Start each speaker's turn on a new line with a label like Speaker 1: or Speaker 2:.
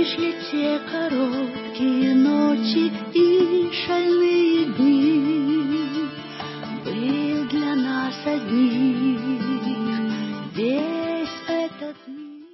Speaker 1: Лишь ли те короткие ночи и шальные дни,